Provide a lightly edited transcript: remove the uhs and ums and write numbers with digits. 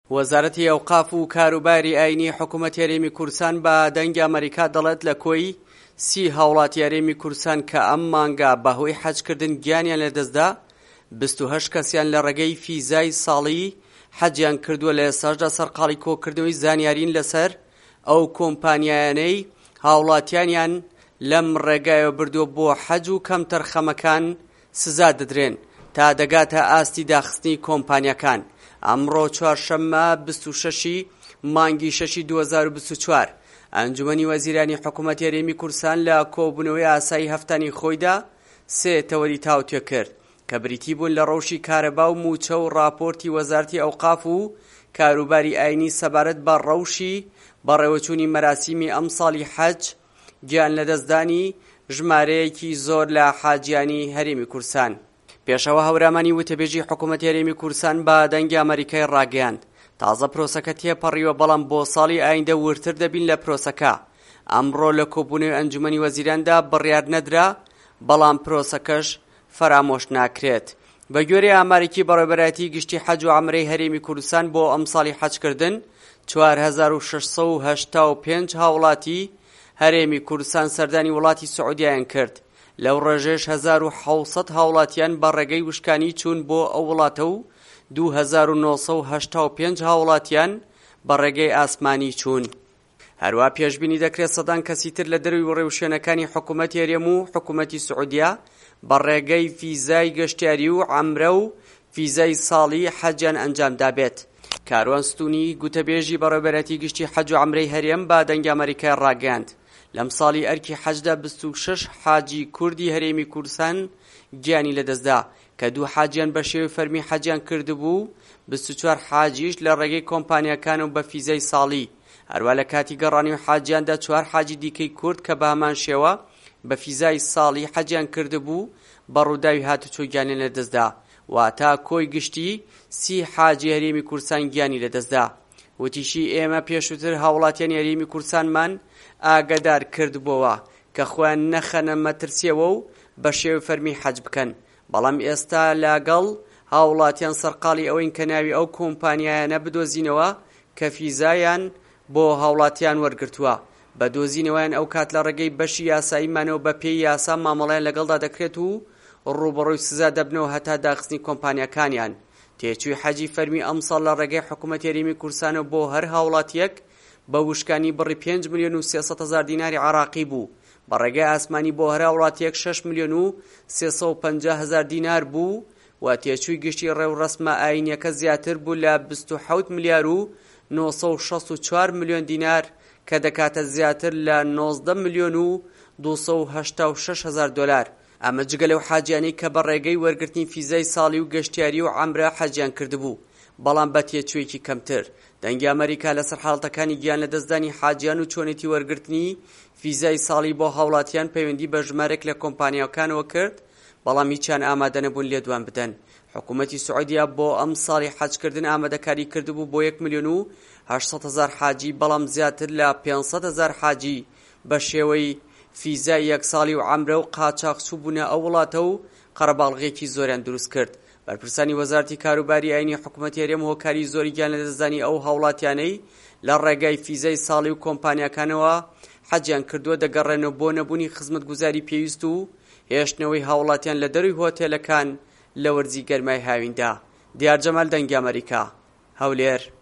وەزارەتی ئەوقاف و کاروباری ئاینی حکوومەتی هەرێمی کوردستان بە دەنگی ئەمریکا دەڵێت لە کۆی 30 هاوڵاتی هەرێمی کوردستان کە ئەم مانگە بەهۆی حەجکردن گیانیان لەدەستدا 28 کەسیان لە ڕێگەی فیزای ساڵی حەجیان کردووە لە ئێستاشدا سەرقاڵی کۆکردنەوەی زانیاریین لەسەر ئەو کۆمپانیایانەی هاوڵاتیانیان لەم ڕێگایەوە بردووە بۆ حەج و کەم تەرخەمەکان سزا دەدرێن تا دەگاتە ئاستی داخستنی کۆمپانیەکان. ئەمڕۆ چوارشەممە 26 مانگی 6 2024 ئەنجومەنی وەزیرانی حکوومەتی هەرێمی کوردستان لە کۆبوونەوەی ئاسایی هەفتانی خۆیدا سێ تەوەری تاوتوێ کرد کە بریتی بوون لە ڕەوشی کارەبا و موچە و راپۆرتی وەزارەتی ئەوقاف و کاروباری ئاینی سەبارەت بە ڕەوشی بەڕێوەچوونی مەراسیمی ئەم ساڵی حەج گیان لەدەستدانی ژمارەیەکی زۆر لە حاجیانی هەرێمی کوردستان. پێشەوە هەورامانی وتەبێژی حکوومەتی هەرێمی کوردستان بە دەنگی ئەمریکای ڕاگەیاند تازە پرۆسەکە تێپەڕیوە بەڵام بۆ ساڵی ئایندە ورتر دەبین لە پرۆسەکە. ئەمڕۆ لە کۆبوونەوەی ئەنجومەنی وەزیراندا بڕیار نەدرا بەڵام پرۆسەکەش فرامۆش ناکرێت. بە گوێرەی ئامارێکی بەڕێوەبەرایەتی گشتی حەج و عومرەی هەرێمی کوردستان بۆ ئەم ساڵی حەجکردن 4685 هاوڵاتی هەرێمی کوردستان سەردانی وڵاتی سعودیایان کرد. لەو ڕێژەش 1700 هاوڵاتیان بە ڕێگەی وشکانی چوون بۆ ئەو وڵاتە و 2985 هاوڵاتیان بە ڕێگەی ئاسمانی چوون. هەروە پێشبینی دەکرێت سەدان کەسی تر لە دەروی ڕێوشوێنەکانی حکوومەتی هەرێم و حکوومەتی سعودیا بە ڕێگەی فیزای گەشتیاری و عەمرە و فیزای ساڵی حەجیان ئەنجامدا بێت. کاروان ستونی گوتەبێژی بەڕێوەبەرایەتی گشتی حەج و عومرەی هەرێم بە دەنگی ئەمریکای ڕاگەیاند لەم ساڵی ئەرکی حەجدا 26 حاجی کوردی هەرێمی کوردستان گیانی لەدەستدا کە 2 حاجیان بە شێوەی فەرمی حەجیان کردبوو 24 حاجیش لە ڕێگەی کۆمپانیەکان و بە فیزای ساڵی. هەروە لە کاتی گەڕانی و حاجیاندا 4 حاجی دیکەی کورد کە بە هەمان شێوە بە فیزای ساڵی حەجیان کردبوو بە ڕووداوی هاتوچۆ گیانیان لەدەستدا واتە کۆی گشتی 30 حاجی هەرێمی کوردستان گیانی لەدەستدا. وتیشی ئێمە پێشووتر هاوڵاتیان هەرێمی کوردستانمان ئاگادار کردبووەوە کە خۆیان نەخەنە مەترسیەوە و بە شێوەی فەرمی حەج بکەن بەڵام ئێستا لەگەڵ هاوڵاتیان سەرقاڵی ئەوەین کە ناوی ئەو کۆمپانیایانە بدۆزینەوە کە فیزایان بۆ هاوڵاتیان وەرگرتووە بە دۆزینەوەیان ئەو کات لە ڕێگەی بەشی یاساییمانەوە بە پێی یاسا مامەڵەیان لەگەڵدا دەکرێت و ڕوبەڕووی سزا دەبنەوە هەتا داخستنی کۆمپانیەکانیان. تێچووی حەجی فەرمی ئەم ساڵ لە ڕێگەی حکوومەتی هەرێمی کوردستانە بۆ هەر هاوڵاتیەک بە وشکانی بڕی 5 ملیۆن و 300 هەزار دیناری عراقی بوو. بە ڕێگەی ئاسمانی بۆ هەر هاوڵاتیەک 6 ملیۆن و 350 هەزار دینار بوو و تێچووی گشتی ڕێوڕەسمە ئاینیەکە زیاتر بوو لە 27 ملیار و 964 ملیۆن دینار کە دەکاتە زیاتر لە 19 ملیۆن و 286 هەزار دۆلار. ئەمە جگە لەو حاجیانەی کە بە ڕێگەی وەرگرتنی فیزای ساڵی و گەشتیاری و عەمرە حەجیان کردبوو بەڵام بە تێچوویەکی کەمتر. دەنگی ئەمریکا لەسەر حاڵەتەکانی گیان لەدەستدانی حاجیان و چۆنێتی وەرگرتنی فیزای ساڵی بۆ هاوڵاتیان پەیوەندی بە ژمارەێک لە کۆمپانیاکانەوە کرد بەڵام هیچیان ئامادە نەبوون لێدوان بدەن. حکوومەتی سعودیا بۆ ئەم ساڵی حەجکردن ئامادەکاری کردبوو بۆ 1 ملیۆن و 800 هەزار حاجی بەڵام زیاتر لە 500 هەزار حاجی بە شێوەی فیزای یەک ساڵی و عەمرە و قاچاقچوو بوونە ئەو وڵاتە و قەرەباڵغێکی زۆریان دروست کرد. بەرپرسانی وەزارەتی کاروباری ئاینی حکوومەتی هەرێم هۆکاری زۆری گیان لەدەستدانی ئەو هاوڵاتیانەی لە ڕێگای فیزای ساڵی و کۆمپانیەکانەوە حەجیان کردووە دەگەڕێنەوە بۆ نەبوونی خزمەتگوزاری پێویست و هێشتنەوەی هاوڵاتیان لە دەروی هۆتێلەکان لە وەرزی گەرمای هاویندا. دیار جەمال دەنگی ئەمریکا، هەولێر.